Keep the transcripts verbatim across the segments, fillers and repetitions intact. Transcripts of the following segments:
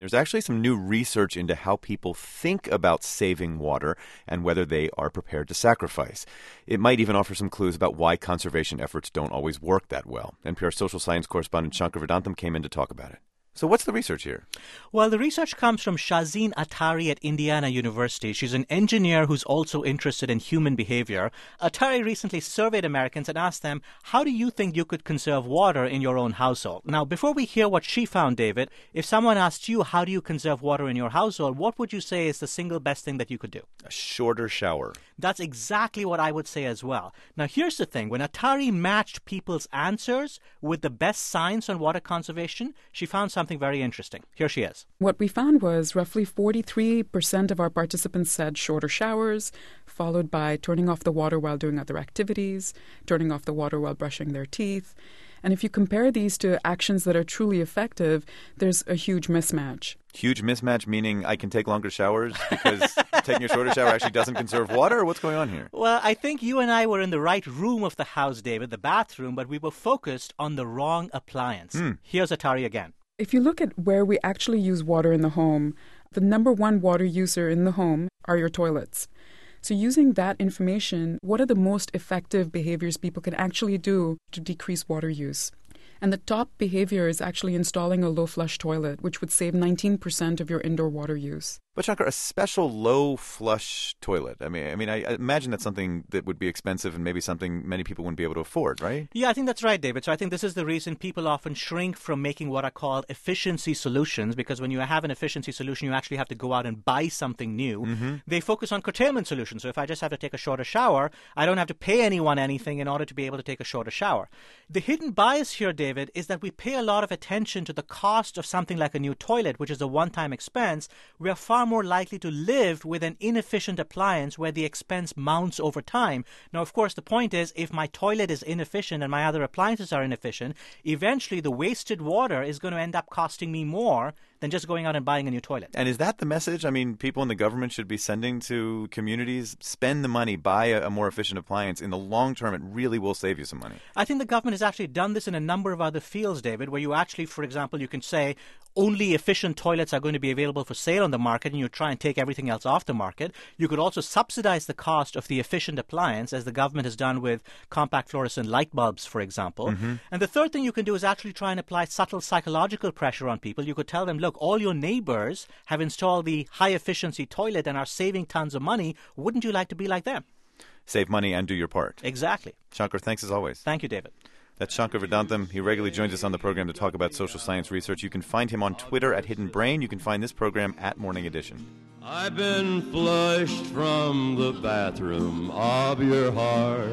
There's actually some new research into how people think about saving water and whether they are prepared to sacrifice. It might even offer some clues about why conservation efforts don't always work that well. N P R social science correspondent Shankar Vedantam came in to talk about it. So what's the research here? Well, the research comes from Shazeen Attari at Indiana University. She's an engineer who's also interested in human behavior. Attari recently surveyed Americans and asked them, how do you think you could conserve water in your own household? Now, before we hear what she found, David, if someone asked you, how do you conserve water in your household, what would you say is the single best thing that you could do? A shorter shower. That's exactly what I would say as well. Now, here's the thing. When Attari matched people's answers with the best science on water conservation, she found something very interesting. Here she is. What we found was roughly forty-three percent of our participants said shorter showers, followed by turning off the water while doing other activities, turning off the water while brushing their teeth. And if you compare these to actions that are truly effective, there's a huge mismatch. Huge mismatch meaning I can take longer showers because taking a shorter shower actually doesn't conserve water? Or what's going on here? Well, I think you and I were in the right room of the house, David, the bathroom, but we were focused on the wrong appliance. Mm. Here's Attari again. If you look at where we actually use water in the home, the number one water user in the home are your toilets. So using that information, what are the most effective behaviors people can actually do to decrease water use? And the top behavior is actually installing a low-flush toilet, which would save nineteen percent of your indoor water use. But Shankar, a special low-flush toilet. I mean, I mean, I imagine that's something that would be expensive and maybe something many people wouldn't be able to afford, right? Yeah, I think that's right, David. So I think this is the reason people often shrink from making what are called efficiency solutions, because when you have an efficiency solution, you actually have to go out and buy something new. Mm-hmm. They focus on curtailment solutions. So if I just have to take a shorter shower, I don't have to pay anyone anything in order to be able to take a shorter shower. The hidden bias here, David, is that we pay a lot of attention to the cost of something like a new toilet, which is a one-time expense. We are far more likely to live with an inefficient appliance where the expense mounts over time. Now, of course, the point is, if my toilet is inefficient and my other appliances are inefficient, eventually the wasted water is going to end up costing me more than just going out and buying a new toilet. And is that the message? I mean, people in the government should be sending to communities, spend the money, buy a, a more efficient appliance. In the long term, it really will save you some money. I think the government has actually done this in a number of other fields, David, where you actually, for example, you can say only efficient toilets are going to be available for sale on the market, and you try and take everything else off the market. You could also subsidize the cost of the efficient appliance, as the government has done with compact fluorescent light bulbs, for example. Mm-hmm. And the third thing you can do is actually try and apply subtle psychological pressure on people. You could tell them, look, all your neighbors have installed the high-efficiency toilet and are saving tons of money. Wouldn't you like to be like them? Save money and do your part. Exactly. Shankar, thanks as always. Thank you, David. That's Shankar Vedantam. He regularly joins us on the program to talk about social science research. You can find him on Twitter at Hidden Brain. You can find this program at Morning Edition. I've been flushed from the bathroom of your heart.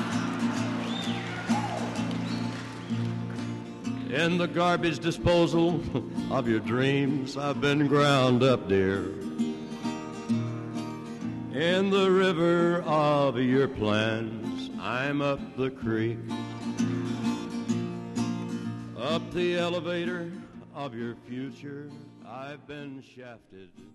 In the garbage disposal of your dreams, I've been ground up, dear. In the river of your plans, I'm up the creek. Up the elevator of your future, I've been shafted.